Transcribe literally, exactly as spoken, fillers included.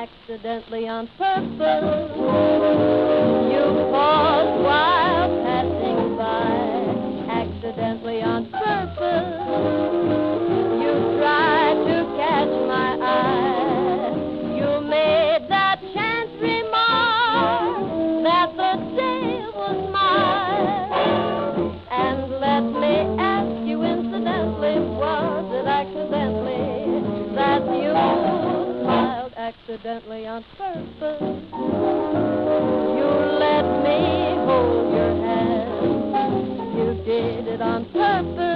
accidentally on purpose. You paused while passing by, accidentally on purpose. You tried to catch my eye. You made that chance remark that the day was mine. And let me ask you incidentally, was it accidentally that you smiled accidentally on purpose? You let me hold your hand. You did it on purpose.